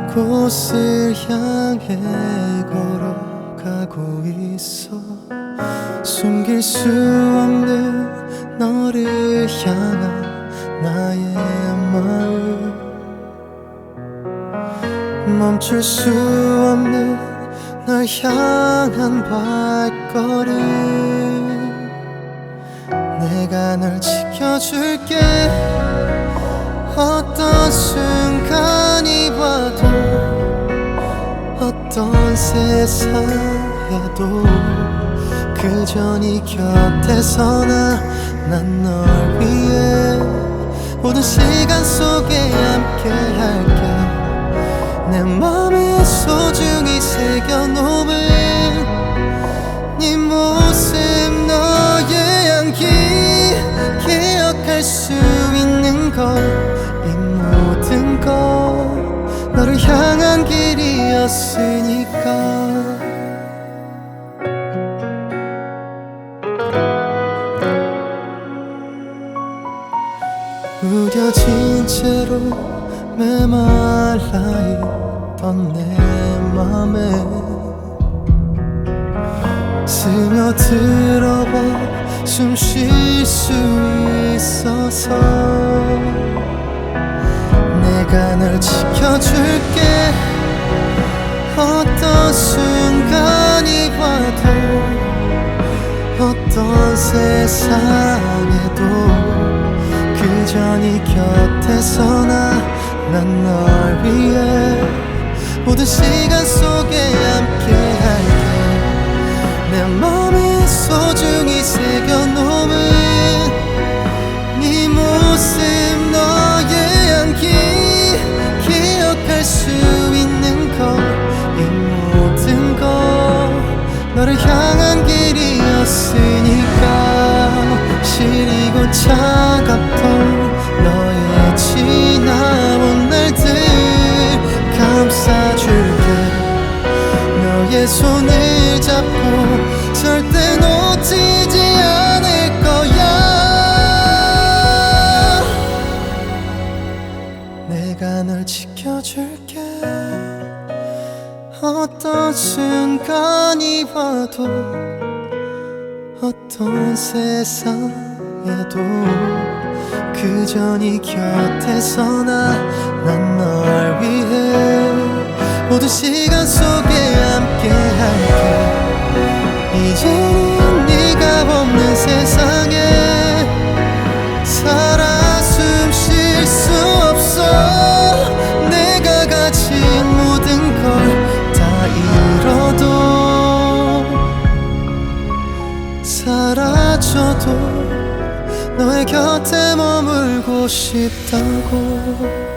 곳을 향해 걸어가고 있어. 숨길 수 없는 너를 향한 나의 마음, 멈출 수 없는 널 향한 발걸음. 내가 널 지켜줄게. 어떤 순간이 와도 어떤 세상에도 그저 네 곁에서 난 널 위해 모든 시간 속에 함께 할게. 내 맘에 소중히 새겨놓은 네 모습, 너의 향기, 기억할 수 있는 걸, 이 모든 것 너를 향한 길이었으니까. 무뎌진 채로 메말라 있던 내 맘에 스며들어봐 숨 쉴 수 있어서. 내가 널 지켜줄게. 어떤 순간이 와도 어떤 세상에도 그저 네 곁에서 난 널 위해 모든 시간 속에 함께 할게. 내 맘에 소중히 새겨놓은 네 모습, 너의 향기, 기억할 수 있는 것, 이 모든 것 너를 향한 길이었으니까. 시리고 차갑던 너의 지나온 날들 감싸줄게. 너의 손을 잡고 절대 놓치지 않을 거야. 내가 널 지켜줄게. 어떤 순간이 와도 어떤 세상에도 그저 네 곁에서 난 널 위해 모든 시간 속에 함께 할게. 이제는 네가 없는 세상에 살아 숨 쉴 수 없어. 내가 가진 모든 걸 다 잃어도 사라져도 너의 곁에 머물고 싶다고.